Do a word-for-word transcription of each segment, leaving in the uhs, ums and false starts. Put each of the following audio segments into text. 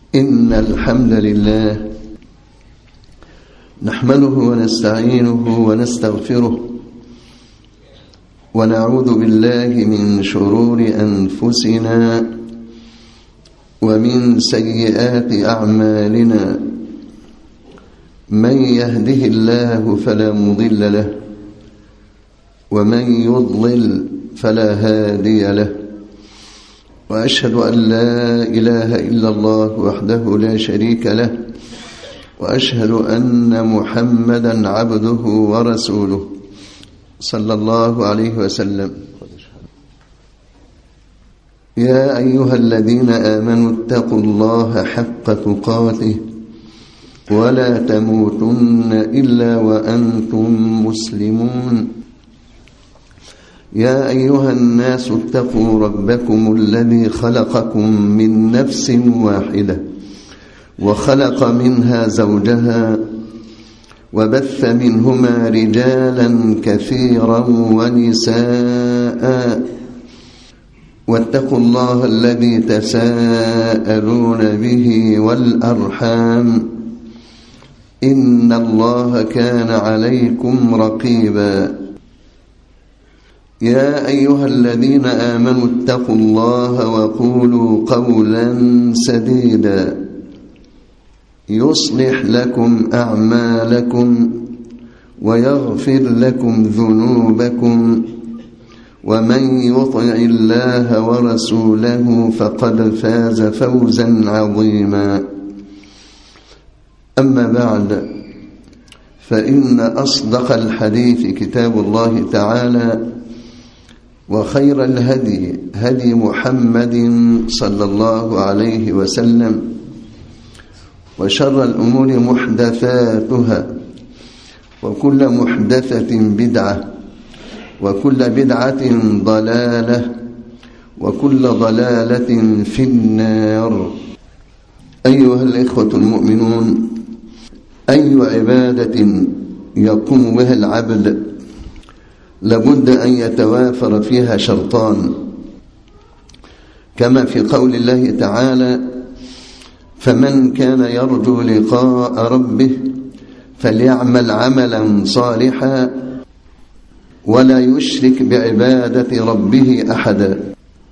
إن الحمد لله نحمده ونستعينه ونستغفره ونعوذ بالله من شرور أنفسنا ومن سيئات أعمالنا. من يهده الله فلا مضل له ومن يضلل فلا هادي له، وأشهد أن لا إله إلا الله وحده لا شريك له، وأشهد أن محمدا عبده ورسوله صلى الله عليه وسلم. يا أيها الذين آمنوا اتقوا الله حق تقاته ولا تموتن إلا وأنتم مسلمون. يا أيها الناس اتقوا ربكم الذي خلقكم من نفس واحدة وخلق منها زوجها وبث منهما رجالا كثيرا ونساء، واتقوا الله الذي تساءلون به والأرحام إن الله كان عليكم رقيبا. يا أيها الذين آمنوا اتقوا الله وقولوا قولا سديدا يصلح لكم أعمالكم ويغفر لكم ذنوبكم، ومن يطع الله ورسوله فقد فاز فوزا عظيما. أما بعد، فإن أصدق الحديث كتاب الله تعالى، وخير الهدي هدي محمد صلى الله عليه وسلم، وشر الأمور محدثاتها، وكل محدثة بدعة، وكل بدعة ضلالة، وكل ضلالة في النار. أيها الإخوة المؤمنون، أي عبادة يقوم بها العبد لابد أن يتوافر فيها شرطان، كما في قول الله تعالى: فمن كان يرجو لقاء ربه فليعمل عملا صالحا ولا يشرك بعبادة ربه أحدا.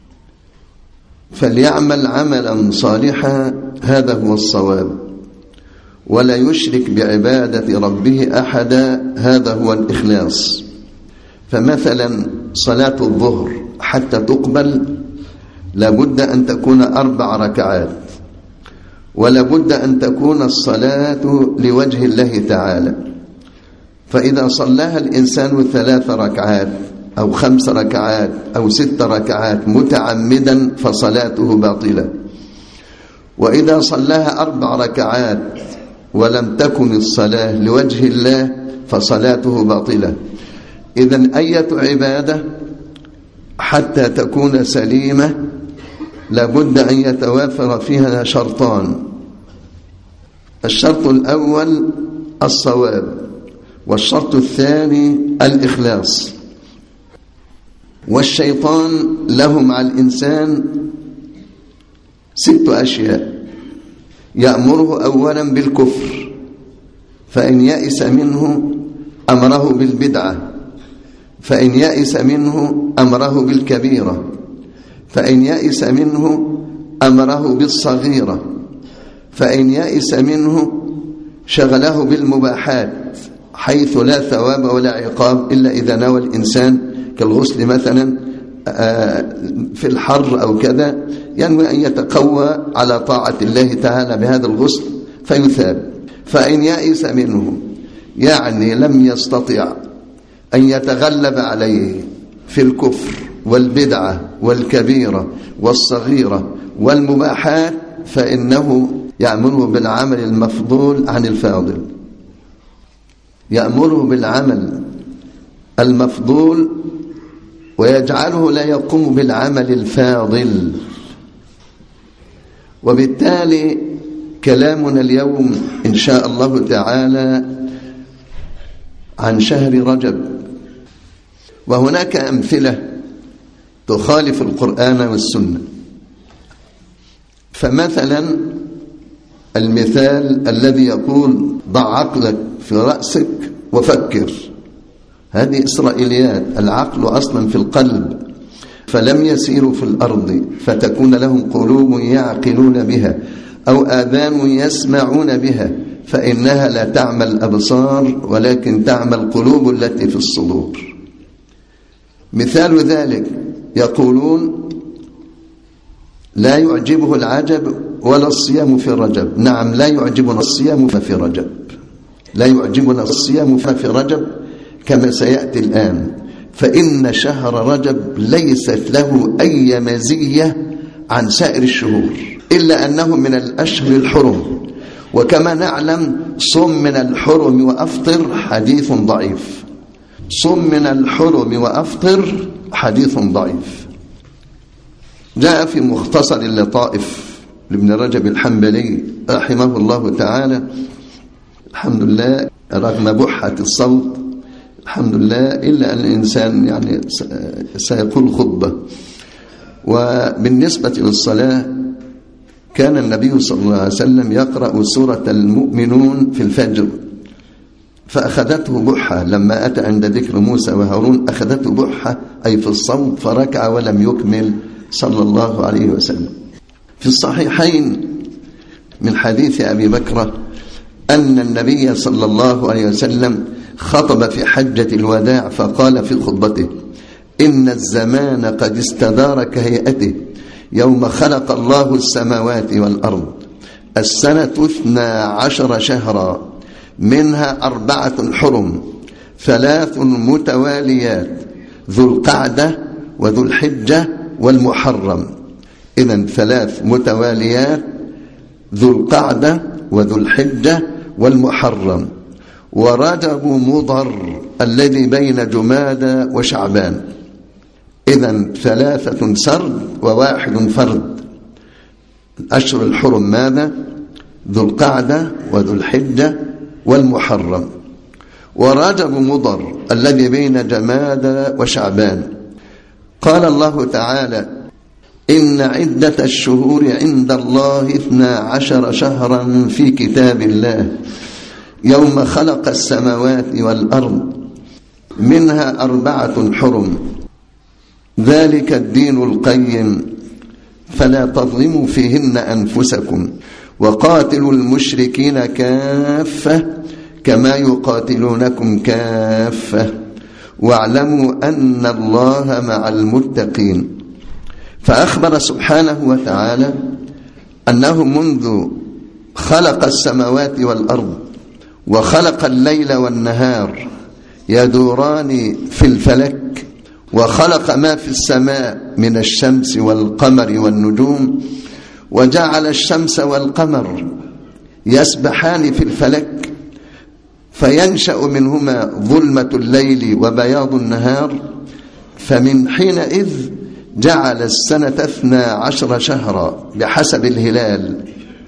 فليعمل عملا صالحا، هذا هو الصواب، ولا يشرك بعبادة ربه أحدا، هذا هو الإخلاص. فمثلا صلاة الظهر حتى تقبل لابد أن تكون أربع ركعات، ولابد أن تكون الصلاة لوجه الله تعالى. فإذا صلاها الإنسان ثلاث ركعات أو خمس ركعات أو ست ركعات متعمدا فصلاته باطلة، وإذا صلاها أربع ركعات ولم تكن الصلاة لوجه الله فصلاته باطلة. إذن أية عبادة حتى تكون سليمة لابد أن يتوافر فيها شرطان: الشرط الأول الصواب، والشرط الثاني الإخلاص. والشيطان له مع الإنسان ست أشياء: يأمره أولا بالكفر، فإن يأس منه أمره بالبدعة، فإن يأس منه أمره بالكبيرة، فإن يأس منه أمره بالصغيرة، فإن يأس منه شغله بالمباحات حيث لا ثواب ولا عقاب إلا إذا نوى الإنسان، كالغسل مثلا في الحر أو كذا، ينوي أن يتقوى على طاعة الله تعالى بهذا الغسل فيثاب. فإن يأس منه يعني لم يستطع أن يتغلب عليه في الكفر والبدعة والكبيرة والصغيرة والمباحات، فإنه يأمره بالعمل المفضول عن الفاضل، يأمره بالعمل المفضول ويجعله لا يقوم بالعمل الفاضل. وبالتالي كلامنا اليوم إن شاء الله تعالى عن شهر رجب، وهناك أمثلة تخالف القرآن والسنة. فمثلا المثال الذي يقول ضع عقلك في رأسك وفكر، هذه إسرائيليات. العقل أصلا في القلب، فلم يسيروا في الأرض فتكون لهم قلوب يعقلون بها أو آذان يسمعون بها فإنها لا تعمى الأبصار ولكن تعمى القلوب التي في الصدور. مثال ذلك يقولون لا يعجبه العجب ولا الصيام في رجب. نعم، لا يعجبنا الصيام في رجب، لا يعجبنا الصيام في رجب كما سيأتي الآن، فإن شهر رجب ليست له أي مزية عن سائر الشهور إلا أنه من الأشهر الحرم، وكما نعلم صم من الحرم وأفطر حديث ضعيف، صم من الحرم وأفطر حديث ضعيف. جاء في مختصر اللطائف لابن رجب الحنبلي رحمه الله تعالى، الحمد لله رغم بحة الصوت الحمد لله إلا أن الإنسان يعني سيقول خطبة. وبالنسبة للصلاة كان النبي صلى الله عليه وسلم يقرأ سورة المؤمنون في الفجر، فأخذته بحة لما أتى عند ذكر موسى وهارون، أخذته بحة أي في الصوت فركع ولم يكمل صلى الله عليه وسلم. في الصحيحين من حديث أبي بكر أن النبي صلى الله عليه وسلم خطب في حجة الوداع فقال في خطبته: إن الزمان قد استدار كهيئته يوم خلق الله السماوات والأرض، السنة اثنا عشر شهرا منها أربعة حرم، ثلاث متواليات، ذو القعدة وذو الحجة والمحرم. إذن ثلاث متواليات، ذو القعدة وذو الحجة والمحرم، ورجب مضر الذي بين جمادى وشعبان. إذن ثلاثة سرد وواحد فرد. أشهر الحرم ماذا؟ ذو القعدة وذو الحجة والمحرم، ورجب مضر الذي بين جمادى وشعبان. قال الله تعالى: إن عدة الشهور عند الله اثنا عشر شهرا في كتاب الله يوم خلق السماوات والأرض منها أربعة حرم، ذلك الدين القيم فلا تظلموا فيهن أنفسكم وقاتلوا المشركين كافة كما يقاتلونكم كافة واعلموا أن الله مع المتقين. فأخبر سبحانه وتعالى أنه منذ خلق السماوات والأرض وخلق الليل والنهار يدوران في الفلك، وخلق ما في السماء من الشمس والقمر والنجوم، وجعل الشمس والقمر يسبحان في الفلك فينشأ منهما ظلمة الليل وبياض النهار، فمن حينئذ جعل السنة اثنا عشر شهرا بحسب الهلال.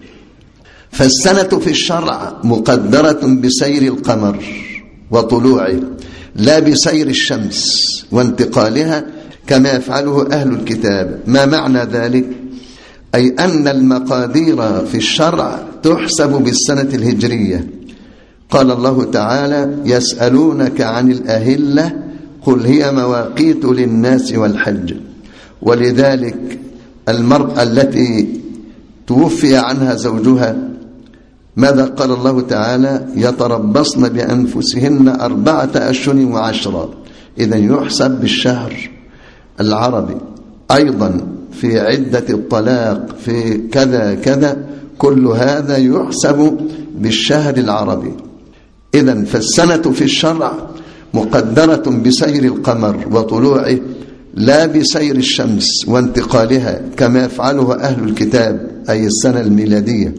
فالسنة في الشرع مقدرة بسير القمر وطلوعه لا بسير الشمس وانتقالها كما يفعله أهل الكتاب. ما معنى ذلك؟ أي أن المقادير في الشرع تحسب بالسنة الهجرية. قال الله تعالى: يسألونك عن الأهلة قل هي مواقيت للناس والحج. ولذلك المرأة التي توفي عنها زوجها ماذا قال الله تعالى؟ يتربصن بأنفسهن أربعة أشهر وعشرا. إذن يحسب بالشهر العربي. أيضا في عدة الطلاق في كذا كذا كل هذا يحسب بالشهر العربي. إذن فالسنة في الشرع مقدرة بسير القمر وطلوعه لا بسير الشمس وانتقالها كما يفعله أهل الكتاب أي السنة الميلادية.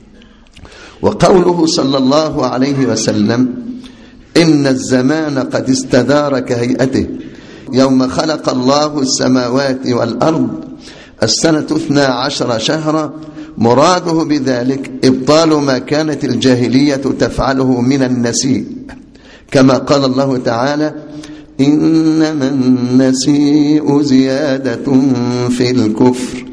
وقوله صلى الله عليه وسلم: إن الزمان قد استدار كهيئته يوم خلق الله السماوات والأرض السنة اثنا عشر شهرا، مراده بذلك إبطال ما كانت الجاهلية تفعله من النسيء، كما قال الله تعالى: إنما النسيء زيادة في الكفر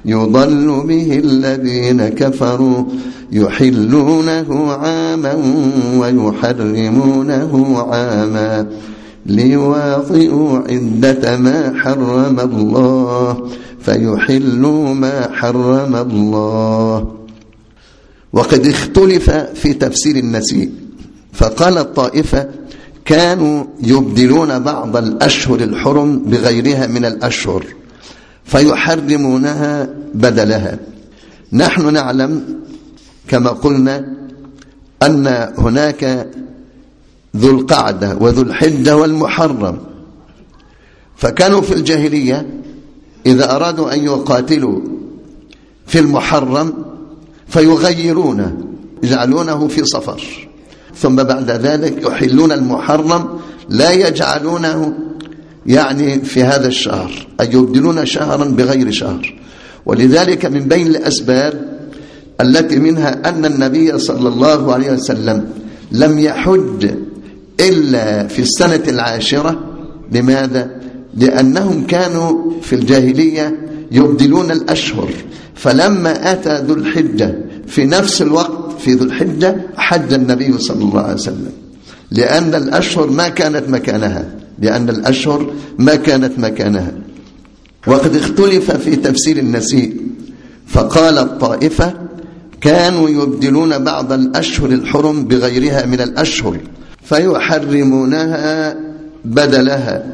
يضل به الذين كفروا يحلونه عاما ويحرمونه عاما ليواطئوا عدة ما حرم الله فيحلوا ما حرم الله. وقد اختلف في تفسير النسيء، فقال الطائفة كانوا يبدلون بعض الأشهر الحرم بغيرها من الأشهر فيحرمونها بدلها. نحن نعلم كما قلنا أن هناك ذو القعدة وذو الحجة والمحرم، فكانوا في الجاهلية إذا أرادوا أن يقاتلوا في المحرم فيغيرونه يجعلونه في صفر، ثم بعد ذلك يحلون المحرم لا يجعلونه يعني في هذا الشهر، أي يبدلون شهرا بغير شهر. ولذلك من بين الأسباب التي منها أن النبي صلى الله عليه وسلم لم يحج إلا في السنة العاشرة. لماذا؟ لأنهم كانوا في الجاهلية يبدلون الأشهر، فلما أتى ذو الحجة في نفس الوقت في ذو الحجة حج النبي صلى الله عليه وسلم، لأن الأشهر ما كانت مكانها لأن الأشهر ما كانت مكانها. وقد اختلف في تفسير النسيء، فقال الطائفة كانوا يبدلون بعض الأشهر الحرم بغيرها من الأشهر فيحرمونها بدلها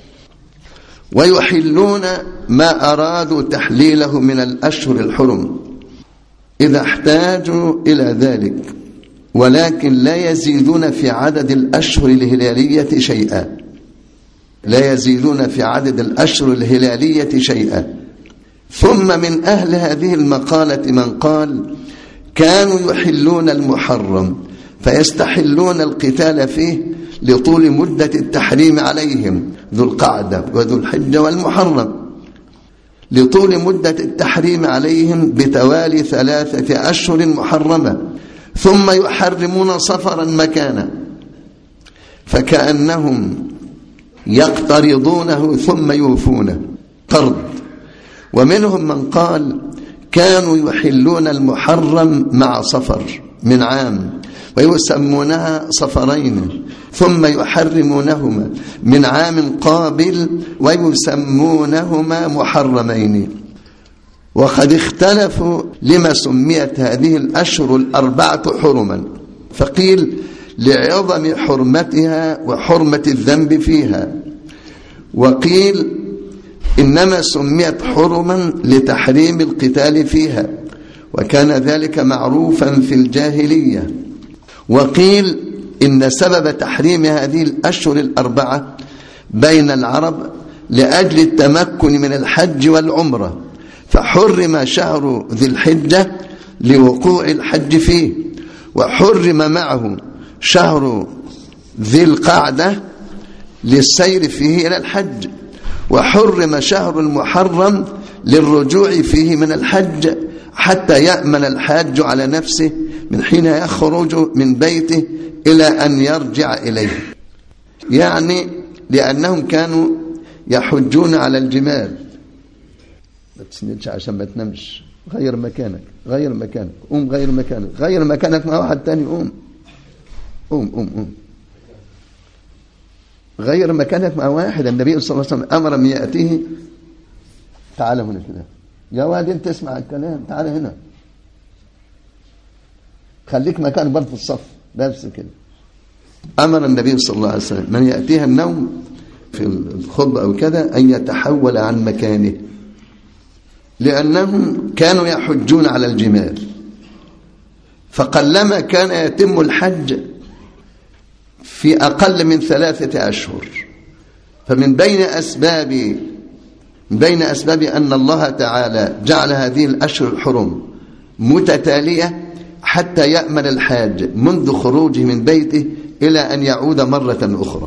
ويحلون ما أرادوا تحليله من الأشهر الحرم إذا احتاجوا إلى ذلك، ولكن لا يزيدون في عدد الأشهر الهلالية شيئا لا يزيدون في عدد الأشهر الهلالية شيئا. ثم من أهل هذه المقالة من قال كانوا يحلون المحرم فيستحلون القتال فيه لطول مدة التحريم عليهم، ذو القعدة وذو الحجة والمحرم، لطول مدة التحريم عليهم بتوالي ثلاثة أشهر محرمة، ثم يحرمون صفرا مكانا، فكأنهم يقترضونه ثم يوفونه قرض. ومنهم من قال كانوا يحلون المحرم مع صفر من عام ويسمونها صفرين، ثم يحرمونهما من عام قابل ويسمونهما محرمين. وقد اختلفوا لما سميت هذه الأشهر الأربعة حرما، فقيل لعظم حرمتها وحرمة الذنب فيها، وقيل إنما سميت حرما لتحريم القتال فيها وكان ذلك معروفا في الجاهلية، وقيل إن سبب تحريم هذه الأشهر الأربعة بين العرب لأجل التمكن من الحج والعمرة، فحرم شهر ذي الحجة لوقوع الحج فيه، وحرم معه شهر ذي القعدة للسير فيه إلى الحج، وحرم شهر المحرم للرجوع فيه من الحج حتى يأمن الحاج على نفسه من حين يخرج من بيته إلى أن يرجع إليه. يعني لأنهم كانوا يحجون على الجمال. ما تسندش عشان ما تنامش، غير مكانك غير مكانك قوم غير مكانك غير مكانك مع واحد تاني قوم قوم قوم قوم غير مكانك مع واحد. النبي صلى الله عليه وسلم أمر من يأتيه تعال هنا كده يا واد انت اسمع الكلام، تعال هنا خليك مكان برضه في الصف بس كده. أمر النبي صلى الله عليه وسلم من يأتيها النوم في الخطبة أو كذا أن يتحول عن مكانه، لأنهم كانوا يحجون على الجمال، فقلما كان يتم الحج في أقل من ثلاثة أشهر. فمن بين أسباب من بين أسباب أن الله تعالى جعل هذه الأشهر الحرم متتالية حتى يأمن الحاج منذ خروجه من بيته إلى أن يعود مرة أخرى.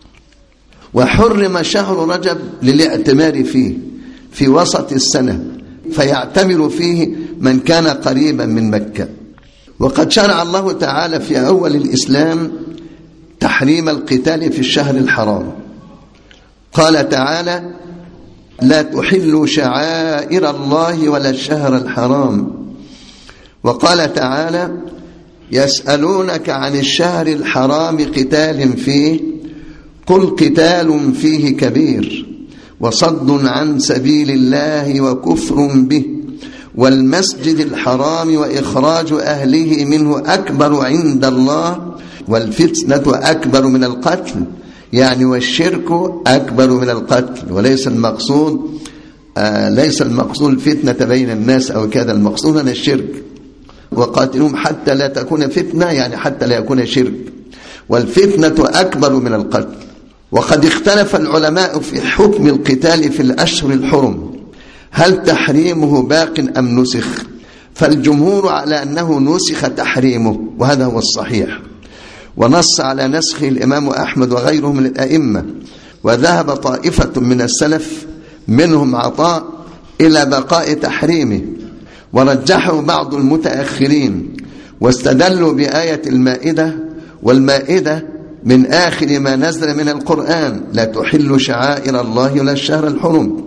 وحرم شهر رجب للاعتمار فيه في وسط السنة، فيعتمر فيه من كان قريبا من مكة. وقد شرع الله تعالى في أول الإسلام تحريم القتال في الشهر الحرام. قال تعالى لا تحلوا شعائر الله ولا الشهر الحرام. وقال تعالى: يسألونك عن الشهر الحرام قتال فيه قل قتال فيه كبير وصد عن سبيل الله وكفر به والمسجد الحرام وإخراج أهله منه أكبر عند الله والفتنة أكبر من القتل، يعني والشرك أكبر من القتل. وليس المقصود آه ليس المقصود الفتنة بين الناس أو كذا، المقصود أن الشرك. وقاتلهم حتى لا تكون فتنة، يعني حتى لا يكون شرك، والفتنة أكبر من القتل. وقد اختلف العلماء في حكم القتال في الأشهر الحرم، هل تحريمه باق أم نسخ؟ فالجمهور على أنه نسخ تحريمه، وهذا هو الصحيح، ونص على نسخه الإمام أحمد وغيره من الأئمة. وذهب طائفة من السلف منهم عطاء إلى بقاء تحريمه، ورجحه بعض المتأخرين واستدلوا بآية المائدة، والمائدة من آخر ما نزل من القرآن: لا تحل شعائر الله ولا الشهر الحرم.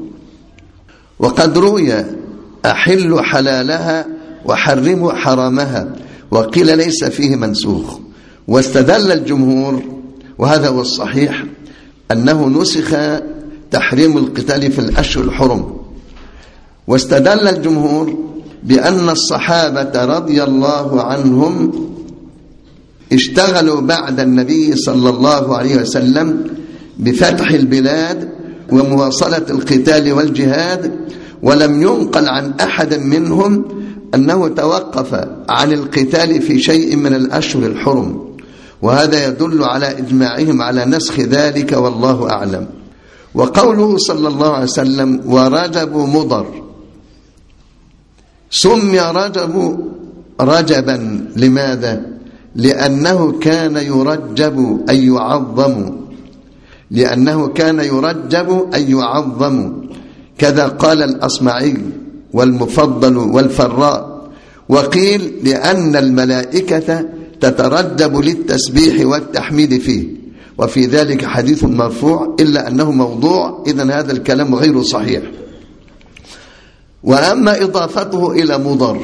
وقد روي: أحل حلالها وحرموا حرامها، وقيل ليس فيه منسوخ. واستدل الجمهور، وهذا هو الصحيح، أنه نسخ تحريم القتال في الأشهر الحرم. واستدل الجمهور بأن الصحابة رضي الله عنهم اشتغلوا بعد النبي صلى الله عليه وسلم بفتح البلاد ومواصلة القتال والجهاد، ولم ينقل عن أحد منهم أنه توقف عن القتال في شيء من الأشهر الحرم، وهذا يدل على إجماعهم على نسخ ذلك، والله أعلم. وقوله صلى الله عليه وسلم: ورجب مضر، سمي رجب رجبا لماذا؟ لأنه كان يرجب أي يعظم، لأنه كان يرجب أي يعظم، كذا قال الأصمعي والمفضل والفراء. وقيل لأن الملائكة تترجب للتسبيح والتحميد فيه، وفي ذلك حديث مرفوع إلا أنه موضوع، إذن هذا الكلام غير صحيح. وأما إضافته إلى مضر،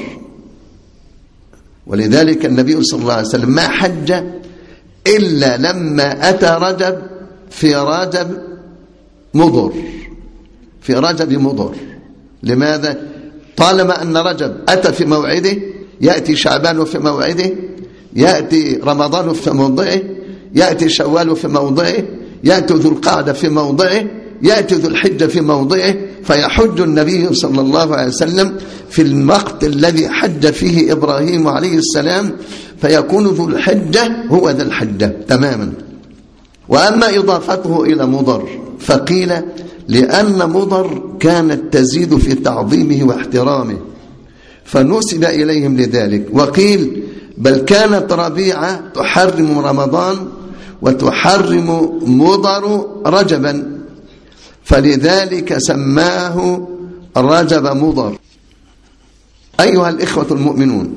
ولذلك النبي صلى الله عليه وسلم ما حج إلا لما أتى رجب في رجب مضر، في رجب مضر. لماذا؟ طالما أن رجب أتى في موعده، يأتي شعبان في موعده، يأتي رمضان في موضعه، يأتي شوال في موضعه، يأتي ذو القعدة في موضعه، يأتي ذو الحجة في موضعه، فيحج النبي صلى الله عليه وسلم في الوقت الذي حج فيه إبراهيم عليه السلام، فيكون ذو الحجة هو ذا الحجة تماما. وأما إضافته إلى مضر فقيل لأن مضر كانت تزيد في تعظيمه واحترامه فنسب إليهم لذلك. وقيل بل كانت ربيعة تحرم رمضان وتحرم مضر رجبا، فلذلك سماه رجب مضر. أيها الإخوة المؤمنون،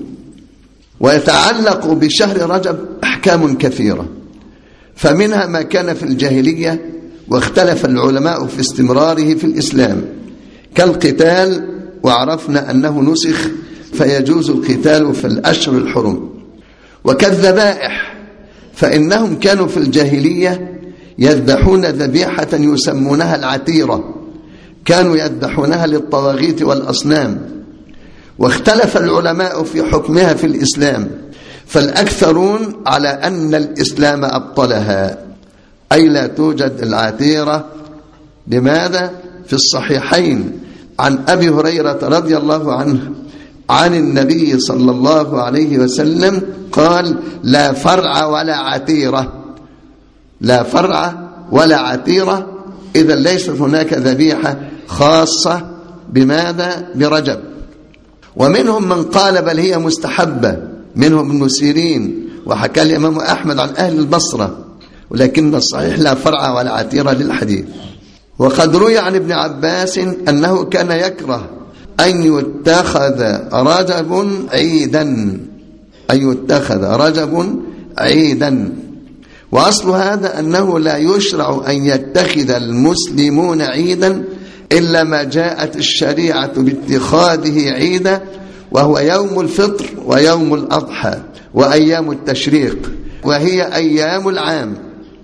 ويتعلق بشهر رجب أحكام كثيرة، فمنها ما كان في الجاهلية واختلف العلماء في استمراره في الإسلام كالقتال، وعرفنا أنه نسخ فيجوز القتال في الأشهر الحرم. وكالذبائح، فإنهم كانوا في الجاهلية يذبحون ذبيحة يسمونها العتيرة، كانوا يذبحونها للطواغيت والأصنام، واختلف العلماء في حكمها في الإسلام، فالأكثرون على أن الإسلام أبطلها، أي لا توجد العتيرة. لماذا؟ في الصحيحين عن أبي هريرة رضي الله عنه عن النبي صلى الله عليه وسلم قال: لا فرع ولا عتيرة، لا فرع ولا عتيرة. إذا ليست هناك ذبيحة خاصة بماذا؟ برجب. ومنهم من قال بل هي مستحبة، منهم ابن سيرين، وحكى الإمام أحمد عن أهل البصرة، ولكن الصحيح لا فرع ولا عتيرة للحديث. وقد روي عن ابن عباس أنه كان يكره أن يتخذ رجب عيدا، أن يتخذ رجب عيدا. وأصل هذا أنه لا يشرع أن يتخذ المسلمون عيدا إلا ما جاءت الشريعة باتخاذه عيدا، وهو يوم الفطر ويوم الأضحى وأيام التشريق وهي أيام العام،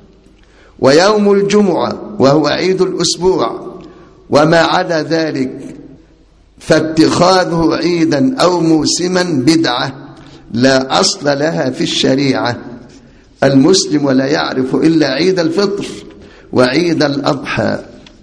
ويوم الجمعة وهو عيد الأسبوع، وما عدا ذلك فاتخاذه عيدا أو موسما بدعة لا أصل لها في الشريعة. المسلم ولا يعرف إلا عيد الفطر وعيد الأضحى.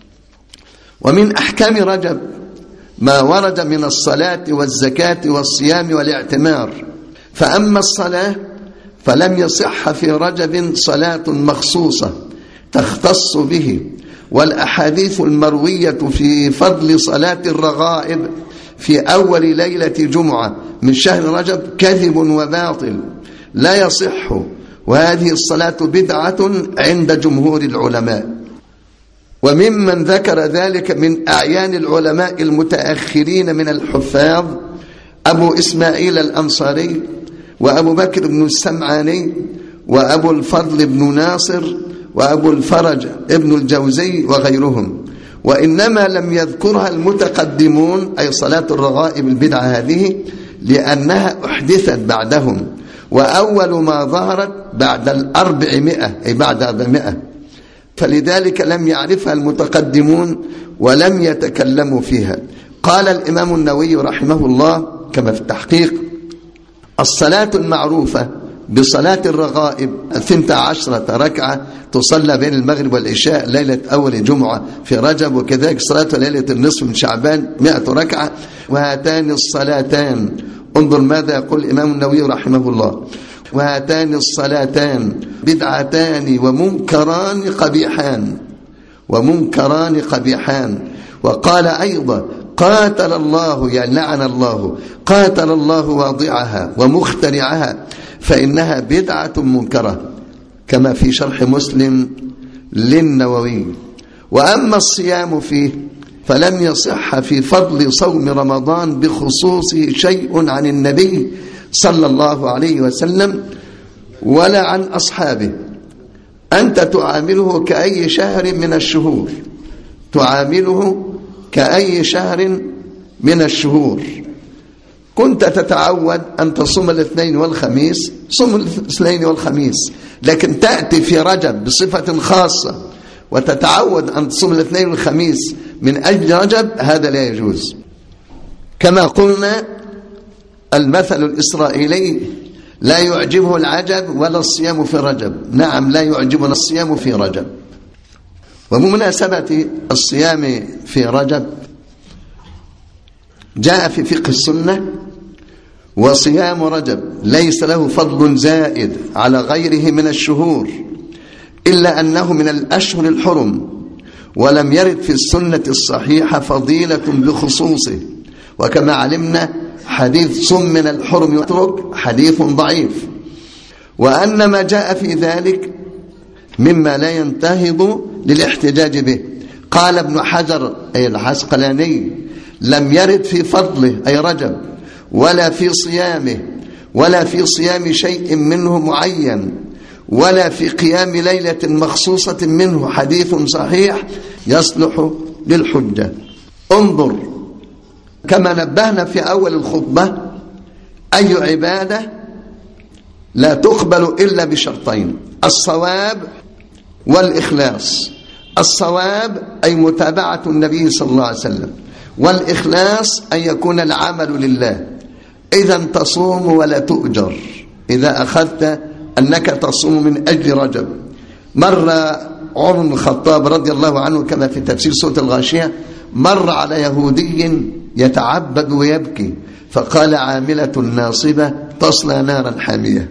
ومن أحكام رجب ما ورد من الصلاة والزكاة والصيام والاعتمار. فأما الصلاة فلم يصح في رجب صلاة مخصوصة تختص به، والأحاديث المروية في فضل صلاة الرغائب في أول ليلة جمعة من شهر رجب كذب وباطل لا يصح، وهذه الصلاة بدعة عند جمهور العلماء. وممن ذكر ذلك من أعيان العلماء المتأخرين من الحفاظ أبو إسماعيل الأنصاري وأبو بكر بن السمعاني وأبو الفضل بن ناصر وأبو الفرج ابن الجوزي وغيرهم، وإنما لم يذكرها المتقدمون أي صلاة الرغائب البدعة هذه لأنها أحدثت بعدهم، وأول ما ظهرت بعد الأربعمائة أي بعد أربعمائة، فلذلك لم يعرفها المتقدمون ولم يتكلموا فيها. قال الإمام النووي رحمه الله كما في التحقيق: الصلاة المعروفة بصلاة الرغائب ثنتا عشرة ركعة تصلى بين المغرب والعشاء ليلة أول جمعة في رجب، وكذلك صلاة ليلة النصف من شعبان مئة ركعة. وهاتان الصلاتان، انظر ماذا يقول الإمام النووي رحمه الله: وهاتان الصلاتان بدعتان ومنكران قبيحان ومنكران قبيحان. وقال أيضا: قاتل الله يعني لعن الله قاتل الله واضعها ومخترعها فإنها بدعة منكرة، كما في شرح مسلم للنووي. وأما الصيام فيه فلم يصح في فضل صوم رمضان بخصوصه شيء عن النبي صلى الله عليه وسلم ولا عن أصحابه. أنت تعامله كأي شهر من الشهور، تعامله كأي شهر من الشهور. كنت تتعود أن تصوم الاثنين والخميس، صوم الاثنين والخميس، لكن تأتي في رجب بصفة خاصة وتتعود أن تصوم الاثنين والخميس من أجل رجب، هذا لا يجوز. كما قلنا المثل الإسرائيلي: لا يعجبه العجب ولا الصيام في رجب. نعم، لا يعجبنا الصيام في رجب. وبمناسبة الصيام في رجب جاء في فقه السنة: وصيام رجب ليس له فضل زائد على غيره من الشهور إلا أنه من الأشهر الحرم، ولم يرد في السنة الصحيحة فضيلة بخصوصه. وكما علمنا حديث صم من الحرم يترك حديث ضعيف، وأن ما جاء في ذلك مما لا ينتهض للاحتجاج به. قال ابن حجر أي العسقلاني: لم يرد في فضله أي رجب ولا في صيامه ولا في صيام شيء منه معين ولا في قيام ليلة مخصوصة منه حديث صحيح يصلح للحجة. انظر كما نبهنا في أول الخطبة: أي عبادة لا تقبل إلا بشرطين: الصواب والإخلاص. الصواب أي متابعة النبي صلى الله عليه وسلم، والإخلاص أن يكون العمل لله. إذا تصوم ولا تؤجر إذا أخذت أنك تصوم من أجل رجب. مر عمر بن الخطاب رضي الله عنه كما في تفسير سورة الغاشية: مر على يهودي يتعبد ويبكي فقال: عاملة ناصبة تصلى نارا حامية.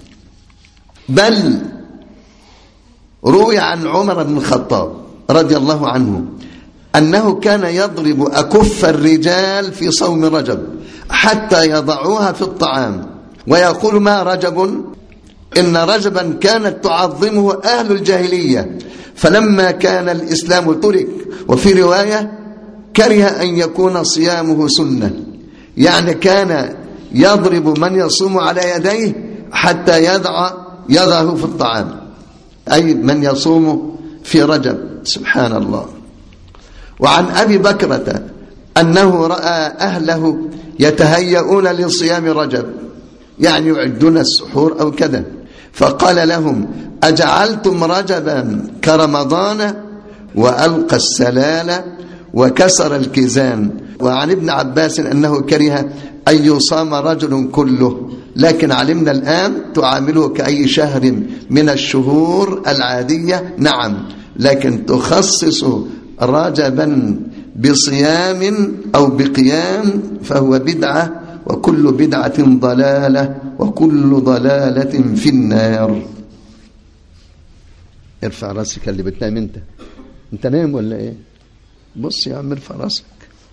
بل روي عن عمر بن الخطاب رضي الله عنه أنه كان يضرب أكف الرجال في صوم رجب حتى يضعوها في الطعام، ويقول: ما رجب؟ إن رجبا كانت تعظمه أهل الجاهلية، فلما كان الإسلام ترك. وفي رواية: كره أن يكون صيامه سنة، يعني كان يضرب من يصوم على يديه حتى يضع يده في الطعام، أي من يصوم في رجب. سبحان الله. وعن أبي بكرة أنه رأى أهله يتهيئون لصيام رجب، يعني يعدون السحور أو كذا، فقال لهم: أجعلتم رجبا كرمضان؟ وألقى السلال وكسر الكيزان. وعن ابن عباس أنه كره أن يصام رجل كله، لكن علمنا الآن تعامله كأي شهر من الشهور العادية، نعم، لكن تخصص رجبا بصيام أو بقيام فهو بدعة، وكل بدعة ضلالة، وكل ضلالة في النار. ارفع راسك اللي بتنام انت انت نايم ولا ايه؟ بص يا عم، ارفع راسك.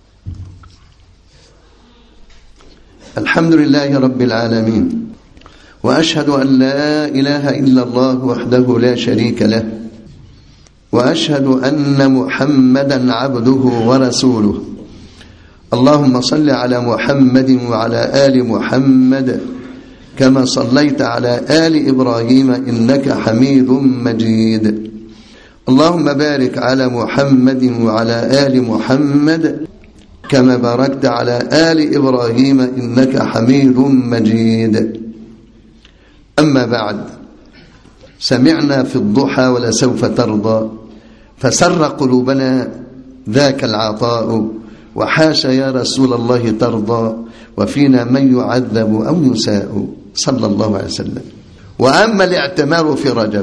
الحمد لله رب العالمين، وأشهد أن لا إله إلا الله وحده لا شريك له، وأشهد أن محمدا عبده ورسوله. اللهم صل على محمد وعلى آل محمد كما صليت على آل إبراهيم إنك حميد مجيد. اللهم بارك على محمد وعلى آل محمد كما باركت على آل إبراهيم إنك حميد مجيد. أما بعد، سمعنا في الضحى ولسوف ترضى، فسر قلوبنا ذاك العطاء، وحاش يا رسول الله ترضى، وفينا من يعذب أو يساء، صلى الله عليه وسلم. وأما الاعتمار في رجب،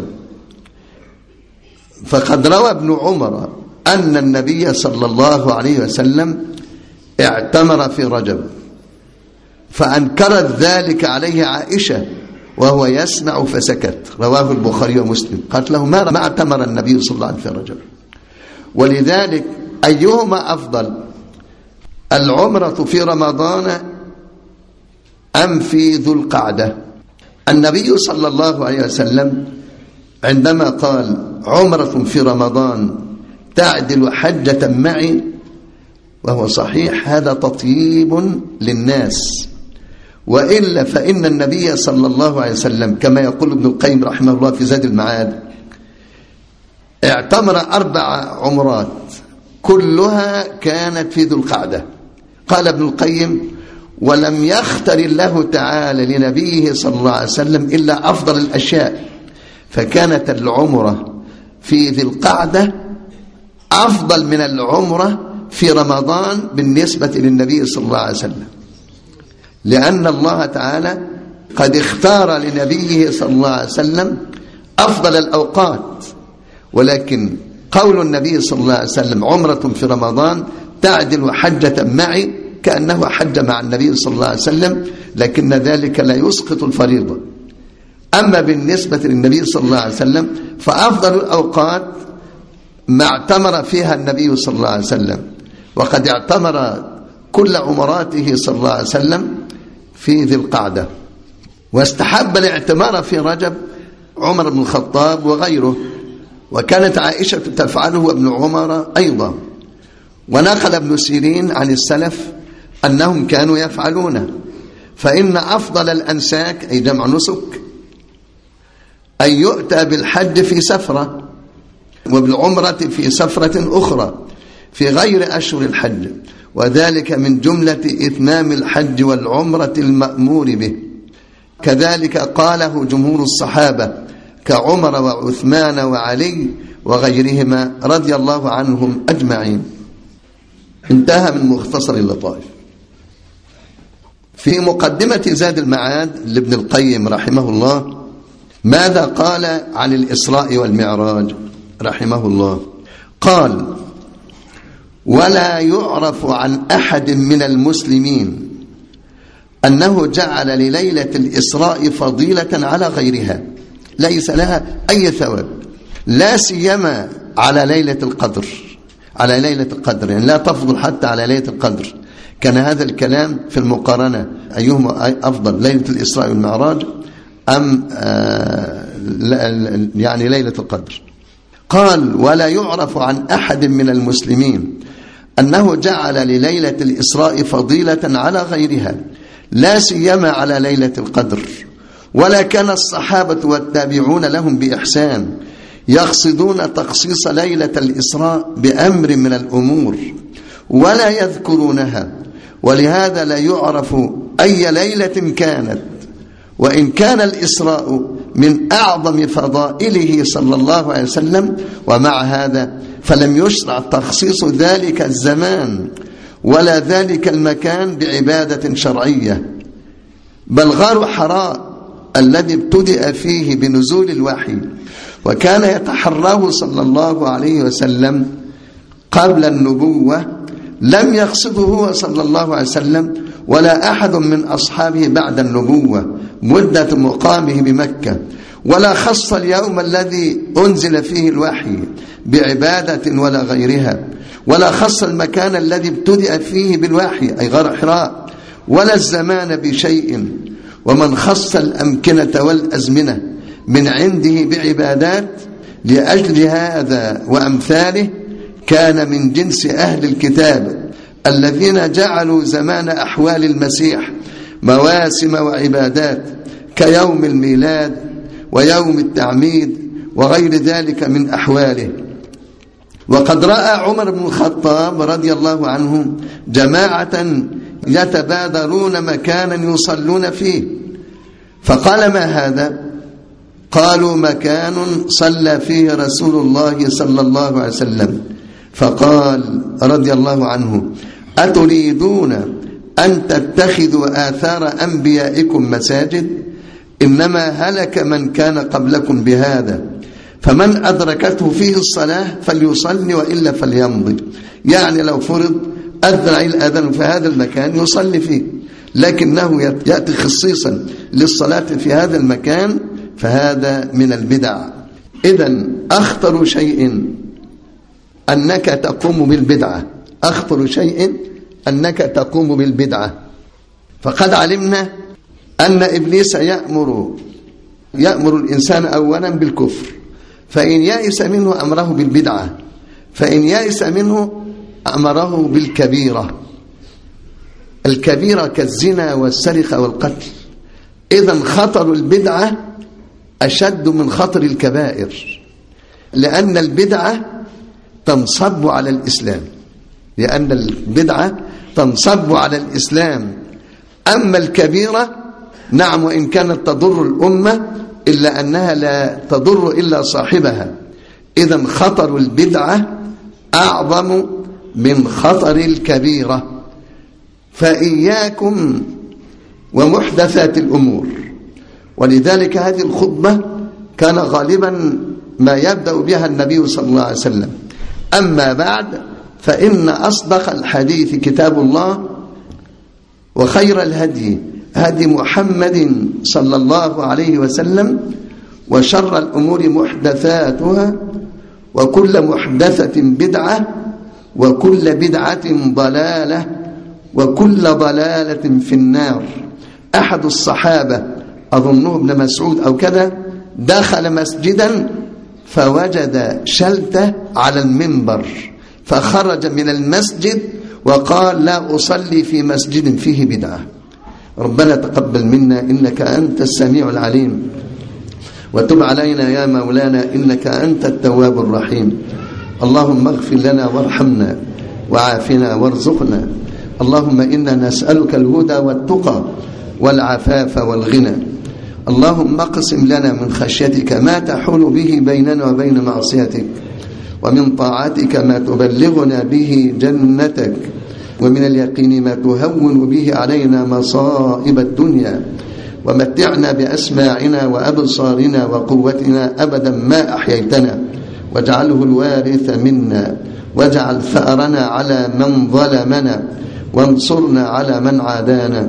فقد روى ابن عمر أن النبي صلى الله عليه وسلم اعتمر في رجب، فأنكرت ذلك عليه عائشة وهو يسمع فسكت، رواه البخاري ومسلم. قالت له: ما اعتمر النبي صلى الله عليه وسلم في رجب. ولذلك أيهما أفضل، العمرة في رمضان أم في ذو القعدة؟ النبي صلى الله عليه وسلم عندما قال: عمرة في رمضان تعدل حجة معي، وهو صحيح هذا تطيب للناس، وإلا فإن النبي صلى الله عليه وسلم كما يقول ابن القيم رحمه الله في زاد المعاد اعتمر أربع عمرات كلها كانت في ذو القعدة. قال ابن القيم: ولم يختر الله تعالى لنبيه صلى الله عليه وسلم إلا أفضل الأشياء، فكانت العمرة في ذي القعدة أفضل من العمرة في رمضان بالنسبة للنبي صلى الله عليه وسلم، لأن الله تعالى قد اختار لنبيه صلى الله عليه وسلم أفضل الأوقات. ولكن قول النبي صلى الله عليه وسلم: عمرة في رمضان تعدل حجة معي، كأنه حج مع النبي صلى الله عليه وسلم، لكن ذلك لا يسقط الفريضة. أما بالنسبة للنبي صلى الله عليه وسلم فأفضل الأوقات ما اعتمر فيها النبي صلى الله عليه وسلم، وقد اعتمر كل عمراته صلى الله عليه وسلم في ذي القعدة. واستحب الاعتمار في رجب عمر بن الخطاب وغيره، وكانت عائشة تفعله وابن عمر أيضا. ونقل ابن سيرين عن السلف أنهم كانوا يفعلونه. فإن أفضل الأنساك أي جمع نسك أن يؤتى بالحج في سفرة، وبالعمرة في سفرة أخرى في غير أشهر الحج، وذلك من جملة إتمام الحج والعمرة المأمور به. كذلك قاله جمهور الصحابة كعمر وعثمان وعلي وغيرهما رضي الله عنهم أجمعين. انتهى من مختصر اللطائف. في مقدمة زاد المعاد لابن القيم رحمه الله ماذا قال عن الإسراء والمعراج رحمه الله؟ قال: ولا يعرف عن أحد من المسلمين أنه جعل لليلة الإسراء فضيلة على غيرها، ليس لها أي ثواب، لا سيما على ليلة القدر. على ليلة القدر يعني لا تفضل حتى على ليلة القدر. كان هذا الكلام في المقارنة أيهما أفضل، ليلة الإسراء والمعراج أم آه يعني ليلة القدر؟ قال: ولا يعرف عن أحد من المسلمين أنه جعل لليلة الإسراء فضيلة على غيرها، لا سيما على ليلة القدر، ولا كان الصحابة والتابعون لهم بإحسان يقصدون تخصيص ليلة الإسراء بأمر من الأمور ولا يذكرونها، ولهذا لا يعرف أي ليلة كانت، وإن كان الإسراء من أعظم فضائله صلى الله عليه وسلم، ومع هذا فلم يشرع تخصيص ذلك الزمان ولا ذلك المكان بعبادة شرعية. بل غار حراء الذي ابتدأ فيه بنزول الوحي وكان يتحراه صلى الله عليه وسلم قبل النبوة لم يقصده هو صلى الله عليه وسلم ولا أحد من أصحابه بعد النبوة مدة مقامه بمكة، ولا خص اليوم الذي أنزل فيه الوحي بعبادة ولا غيرها، ولا خص المكان الذي ابتدأ فيه بالوحي أي غار حراء، ولا الزمان بشيء. ومن خص الأمكنة والأزمنة من عنده بعبادات لأجل هذا وأمثاله كان من جنس أهل الكتاب الذين جعلوا زمان أحوال المسيح مواسم وعبادات كيوم الميلاد ويوم التعميد وغير ذلك من أحواله. وقد رأى عمر بن الخطاب رضي الله عنه جماعة يتبادرون مكانا يصلون فيه، فقال: ما هذا؟ قالوا: مكان صلى فيه رسول الله صلى الله عليه وسلم. فقال رضي الله عنه: أتريدون أن تتخذوا آثار أنبيائكم مساجد؟ إنما هلك من كان قبلكم بهذا، فمن أدركته فيه الصلاة فليصلي وإلا فليمضي. يعني لو فرض أذن الأذان في هذا المكان يصلي فيه، لكنه يأتي خصيصا للصلاة في هذا المكان فهذا من البدع. إذن أخطر شيء أنك تقوم بالبدعة، أخطر شيء أنك تقوم بالبدعة. فقد علمنا أن إبليس يأمر يأمر الإنسان أولا بالكفر، فإن يأس منه أمره بالبدعة، فإن يأس منه أمره بالكبيرة. الكبيرة كالزنا والسرقة والقتل. إذن خطر البدعة أشد من خطر الكبائر، لأن البدعة تنصب على الإسلام، لأن البدعة تنصب على الإسلام. أما الكبيرة نعم وإن كانت تضر الأمة إلا أنها لا تضر إلا صاحبها. إذن خطر البدعة أعظم من خطر الكبيرة. فإياكم ومحدثات الأمور. ولذلك هذه الخطبة كان غالبا ما يبدأ بها النبي صلى الله عليه وسلم. أما بعد فإن أصدق الحديث كتاب الله، وخير الهدي هدي محمد صلى الله عليه وسلم، وشر الأمور محدثاتها، وكل محدثة بدعة، وكل بدعة ضلالة، وكل ضلالة في النار. أحد الصحابة أظنه ابن مسعود أو كذا دخل مسجدا فوجد شلته على المنبر، فخرج من المسجد وقال: لا أصلي في مسجد فيه بدعة. ربنا تقبل منا إنك أنت السميع العليم، وتب علينا يا مولانا إنك أنت التواب الرحيم. اللهم اغفر لنا وارحمنا وعافنا وارزقنا. اللهم إنا نسألك الهدى والتقى والعفاف والغنى. اللهم اقسم لنا من خشيتك ما تحول به بيننا وبين معصيتك، ومن طاعتك ما تبلغنا به جنتك، ومن اليقين ما تهون به علينا مصائب الدنيا، ومتعنا بأسماعنا وأبصارنا وقوتنا أبدا ما أحييتنا، واجعله الوارث منا، واجعل ثأرنا على من ظلمنا، وانصرنا على من عادانا،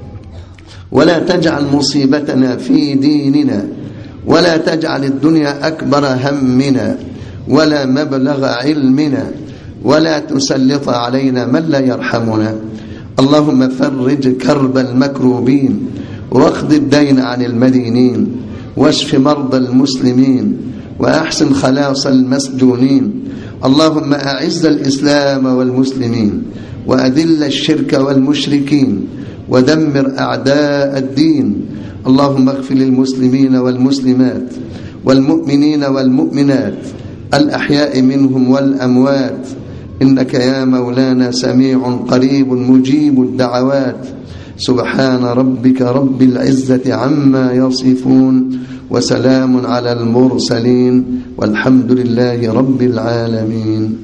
ولا تجعل مصيبتنا في ديننا، ولا تجعل الدنيا أكبر همنا ولا مبلغ علمنا، ولا تسلط علينا من لا يرحمنا. اللهم فرج كرب المكروبين، واقض الدين عن المدينين، واشف مرضى المسلمين، وأحسن خلاص المسجونين. اللهم أعز الإسلام والمسلمين، وأذل الشرك والمشركين، ودمر أعداء الدين. اللهم اغفر للمسلمين والمسلمات، والمؤمنين والمؤمنات الأحياء منهم والأموات، إنك يا مولانا سميع قريب مجيب الدعوات. سبحان ربك رب العزة عما يصفون، وسلام على المرسلين، والحمد لله رب العالمين.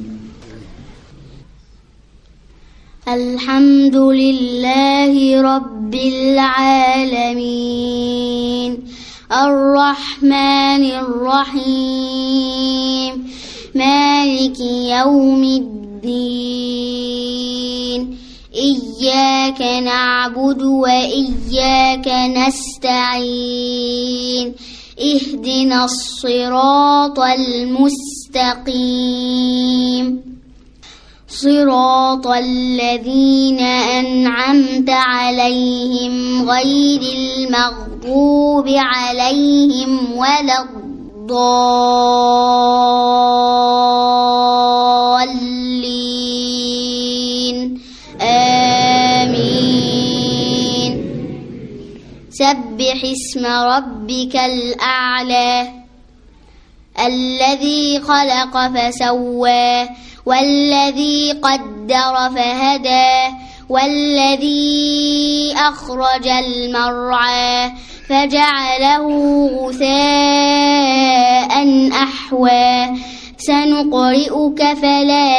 الحمد لله رب العالمين، الرحمن الرحيم، مالك يوم الدين، إياك نعبد وإياك نستعين، اهدنا الصراط المستقيم، صراط الذين أنعمت عليهم غير المغضوب عليهم ولا الضالين، آمين. سبح اسم ربك الأعلى الذي خلق فسوى والذي قدر فهدى والذي أخرج المرعى فجعله غثاء أحوى. سنقرئك فلا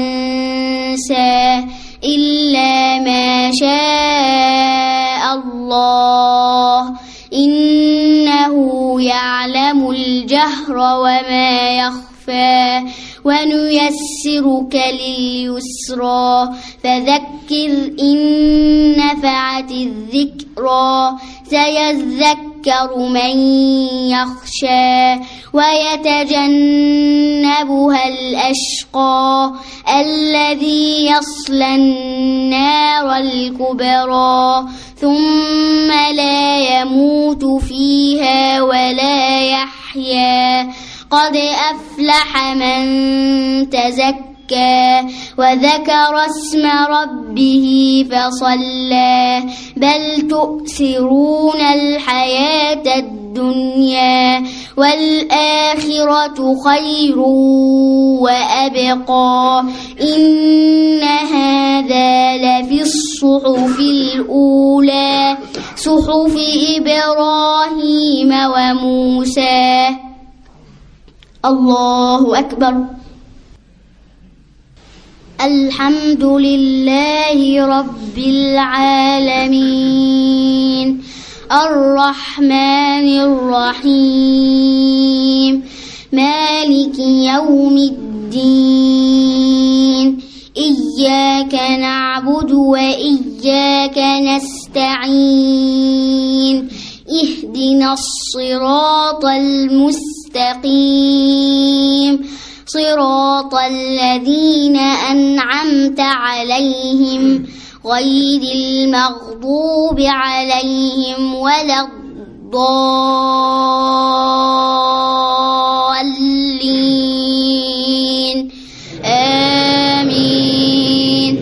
تنسى إلا ما شاء الله، إنه يعلم الجهر وما يخفى، ونيسرك لليسرى فذكر إن نفعت الذكرى. سيذكر من يخشى ويتجنبها الأشقى الذي يصلى النار الكبرى ثم لا يموت فيها ولا يحيا. قد أفلح من تزكى وذكر اسم ربه فصلى. بل تؤثرون الحياة الدنيا والآخرة خير وأبقى. إن هذا لفي الصحف الأولى صحف إبراهيم وموسى. الله أكبر. الحمد لله رب العالمين، الرحمن الرحيم، مالك يوم الدين، إياك نعبد وإياك نستعين، اهدنا الصراط المستقيم، صراط الذين أنعمت عليهم غير المغضوب عليهم ولا الضالين، آمين.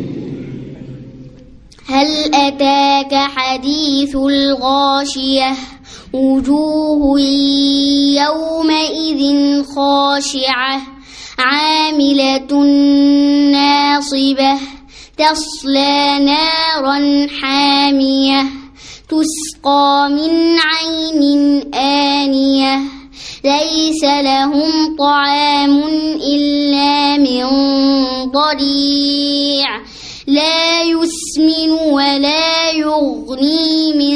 هل أتاك حديث الغاشية؟ وجوه يومئذ خاشعة عاملة ناصبة تصلى نارا حامية تسقى من عين آنية ليس لهم طعام إلا من ضريع لا يسمن ولا يغني من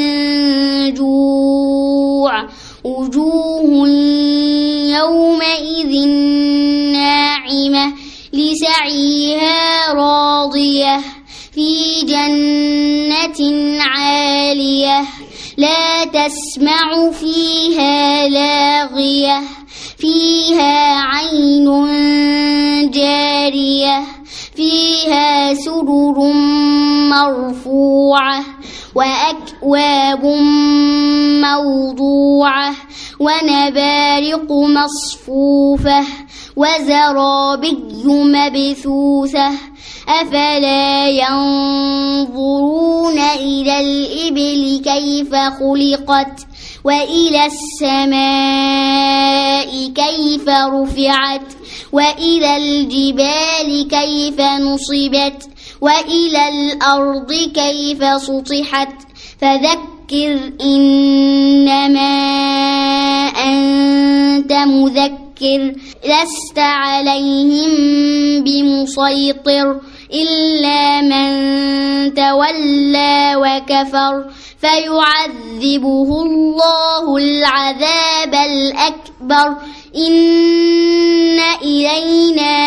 جوع. وجوه يومئذ ناعمة لسعيها راضية في جنة عالية لا تسمع فيها لاغية فيها عين جارية فيها سرر مرفوعة وأكواب موضوعة ونبارق مصفوفة وزرابي مبثوثة أفلا ينظرون إلى الإبل كيف خلقت وإلى السماء كيف رفعت وإلى الجبال كيف نصبت وإلى الأرض كيف سطحت فذكر إنما أنت مذكر لست عليهم بمسيطر إلا من تولى وكفر فيعذبه الله العذاب الأكبر إن إلينا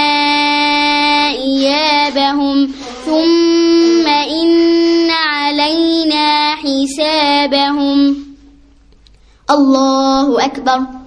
إيابهم ثم إن علينا حسابهم. الله أكبر.